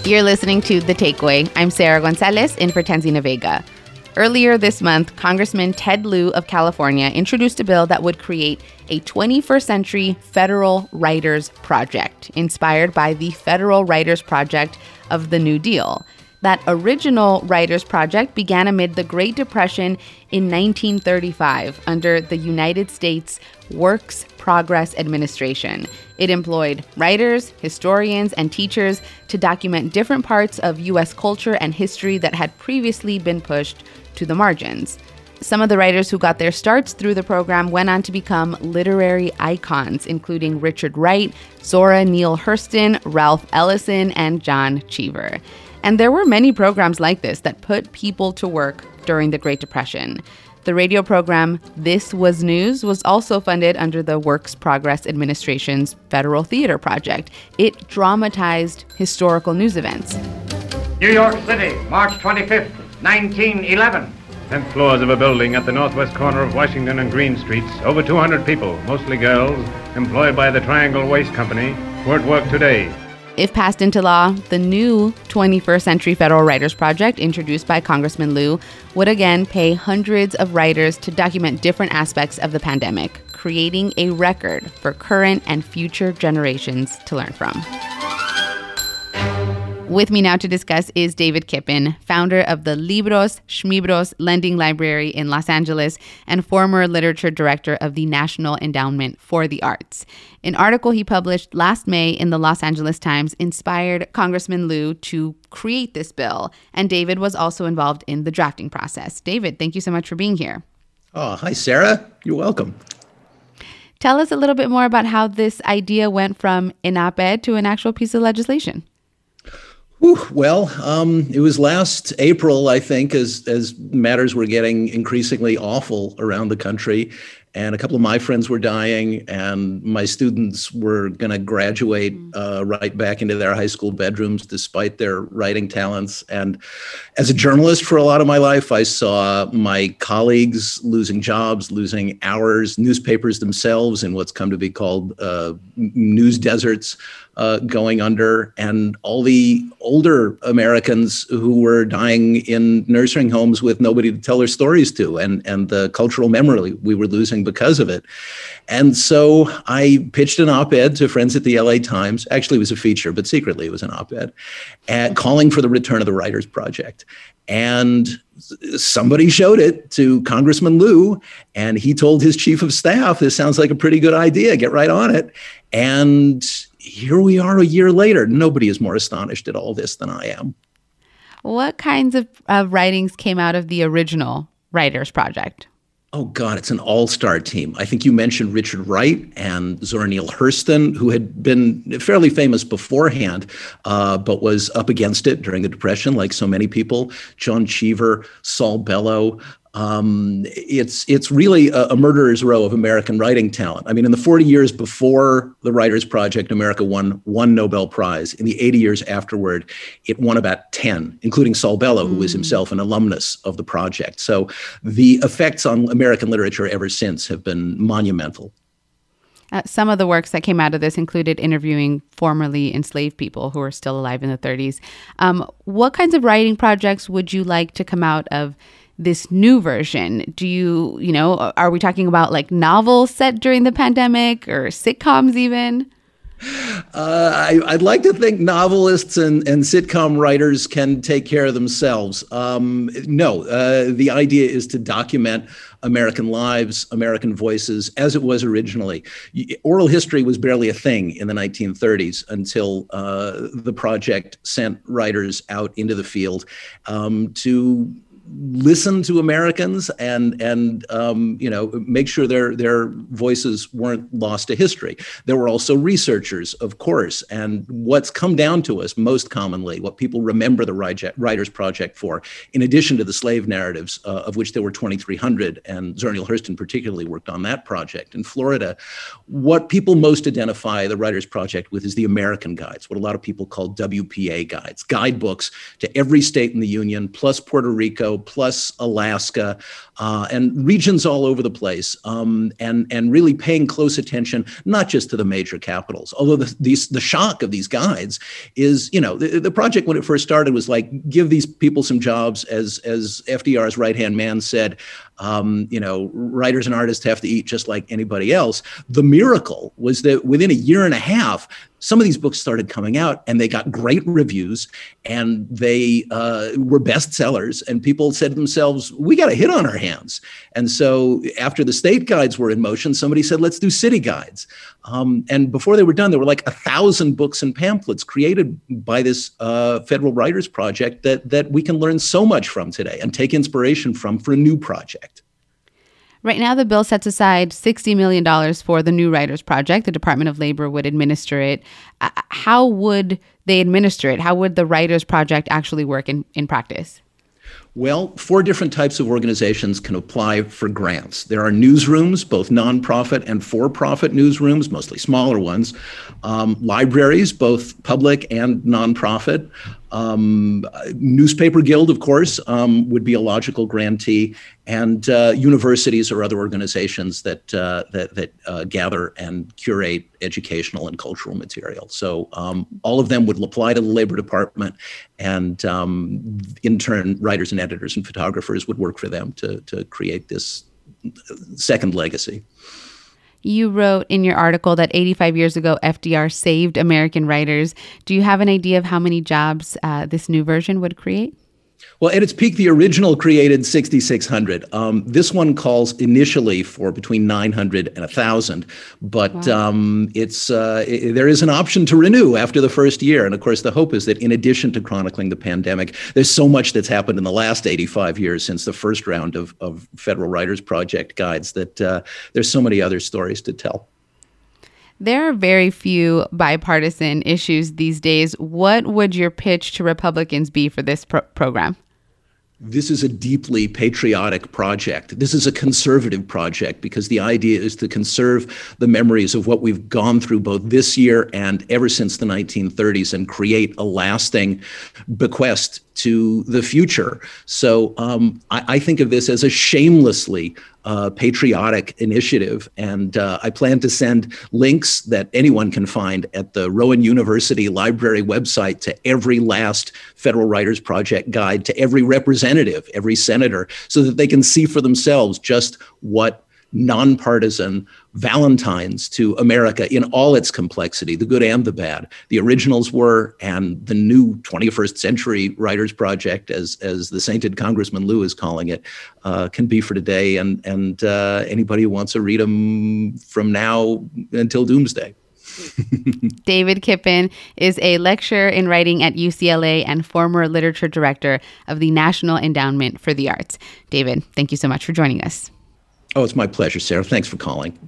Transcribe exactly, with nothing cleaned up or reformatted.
You're listening to The Takeaway. I'm Sarah Gonzalez in for Tanzina Vega. Earlier this month, Congressman Ted Lieu of California introduced a bill that would create a twenty-first century Federal Writers Project, inspired by the Federal Writers Project of the New Deal. That original Writers Project began amid the Great Depression in nineteen thirty-five under the United States Works Progress Administration. It employed writers, historians, and teachers to document different parts of U S culture and history that had previously been pushed to the margins. Some of the writers who got their starts through the program went on to become literary icons, including Richard Wright, Zora Neale Hurston, Ralph Ellison, and John Cheever. And there were many programs like this that put people to work during the Great Depression. The radio program This Was News was also funded under the Works Progress Administration's Federal Theater Project. It dramatized historical news events. New York City, March twenty-fifth, nineteen eleven. Tenth floors of a building at the northwest corner of Washington and Green Streets. Over two hundred people, mostly girls, employed by the Triangle Waste Company, were at work today. If passed into law, the new twenty-first century Federal Writers Project, introduced by Congressman Lieu, would again pay hundreds of writers to document different aspects of the pandemic, creating a record for current and future generations to learn from. With me now to discuss is David Kippen, founder of the Libros Schmibros Lending Library in Los Angeles and former literature director of the National Endowment for the Arts. An article he published last May in the Los Angeles Times inspired Congressman Lieu to create this bill, and David was also involved in the drafting process. David, thank you so much for being here. Oh, hi, Sarah. You're welcome. Tell us a little bit more about how this idea went from an op-ed to an actual piece of legislation. Whew, well, um, it was last April, I think, as as matters were getting increasingly awful around the country. And a couple of my friends were dying, and my students were going to graduate uh, right back into their high school bedrooms despite their writing talents. And as a journalist for a lot of my life, I saw my colleagues losing jobs, losing hours, newspapers themselves in what's come to be called uh, news deserts uh, going under, and all the older Americans who were dying in nursing homes with nobody to tell their stories to, and, and the cultural memory we were losing because of it. And so I pitched an op-ed to friends at the L A Times. Actually, it was a feature, but secretly it was an op-ed, and calling for the return of the Writers Project. And somebody showed it to Congressman Lieu, and he told his chief of staff, this sounds like a pretty good idea, get right on it. And here we are a year later. Nobody is more astonished at all this than I am. What kinds of, of writings came out of the original Writers Project? Oh, God, it's an all-star team. I think you mentioned Richard Wright and Zora Neale Hurston, who had been fairly famous beforehand, uh, but was up against it during the Depression, like so many people. John Cheever, Saul Bellow. Um, it's it's really a, a murderer's row of American writing talent. I mean, in the forty years before the Writers Project, America won one Nobel Prize. In the eighty years afterward, it won about ten, including Saul Bellow, who was himself an alumnus of the project. So the effects on American literature ever since have been monumental. Uh, some of the works that came out of this included interviewing formerly enslaved people who are still alive in the thirties. Um, what kinds of writing projects would you like to come out of this new version? Do you, you know, are we talking about like novels set during the pandemic or sitcoms even? Uh, I, I'd like to think novelists and, and sitcom writers can take care of themselves. Um, no, uh, the idea is to document American lives, American voices, as it was originally. Oral history was barely a thing in the nineteen thirties until uh, the project sent writers out into the field um, to listen to Americans and and um, you know, make sure their their voices weren't lost to history. There were also researchers, of course, and what's come down to us most commonly, what people remember the Writers Project for, in addition to the slave narratives, uh, of which there were twenty-three hundred, and Zora Neale Hurston particularly worked on that project in Florida. What people most identify the Writers Project with is the American guides, what a lot of people call W P A guides, guidebooks to every state in the Union, plus Puerto Rico, Idaho, plus Alaska, uh, and regions all over the place, um, and and really paying close attention, not just to the major capitals. Although the these, the shock of these guides is, you know, the, the project when it first started was like, give these people some jobs, as as F D R's right-hand man said. Um, you know, writers and artists have to eat just like anybody else. The miracle was that within a year and a half, some of these books started coming out and they got great reviews and they uh, were bestsellers. And people said to themselves, we got a hit on our hands. And so after the state guides were in motion, somebody said, let's do city guides. Um, and before they were done, there were like a thousand books and pamphlets created by this uh, Federal Writers Project that, that we can learn so much from today and take inspiration from for a new project. Right now, the bill sets aside sixty million dollars for the New Writers Project. The Department of Labor would administer it. Uh, how would they administer it? How would the Writers Project actually work in, in practice? Well, four different types of organizations can apply for grants. There are newsrooms, both nonprofit and for-profit newsrooms, mostly smaller ones. Um, libraries, both public and nonprofit. Um, Newspaper Guild, of course, um, would be a logical grantee, and uh, universities or other organizations that uh, that, that uh, gather and curate educational and cultural material. So um, all of them would apply to the Labor Department, and um, in turn, writers and editors and photographers would work for them to to create this second legacy. You wrote in your article that eighty-five years ago, F D R saved American writers. Do you have an idea of how many jobs uh, this new version would create? Well, at its peak, the original created sixty-six hundred. Um, this one calls initially for between nine hundred and one thousand, but wow. um, it's uh, it, there is an option to renew after the first year. And of course, the hope is that in addition to chronicling the pandemic, there's so much that's happened in the last eighty-five years since the first round of, of Federal Writers Project guides that uh, there's so many other stories to tell. There are very few bipartisan issues these days. What would your pitch to Republicans be for this pro- program? This is a deeply patriotic project. This is a conservative project because the idea is to conserve the memories of what we've gone through both this year and ever since the nineteen thirties and create a lasting bequest to the future. So um, I, I think of this as a shamelessly uh, patriotic initiative. And uh, I plan to send links that anyone can find at the Rowan University Library website to every last Federal Writers Project guide, to every representative, every senator, so that they can see for themselves just what nonpartisan Valentines to America in all its complexity, the good and the bad, the originals were, and the new twenty-first century Writers Project, as as the sainted Congressman Lew is calling it, uh, can be for today, and and uh, anybody who wants to read them from now until doomsday. David Kippen is a lecturer in writing at U C L A and former literature director of the National Endowment for the Arts. David, thank you so much for joining us. Oh, it's my pleasure, Sarah. Thanks for calling.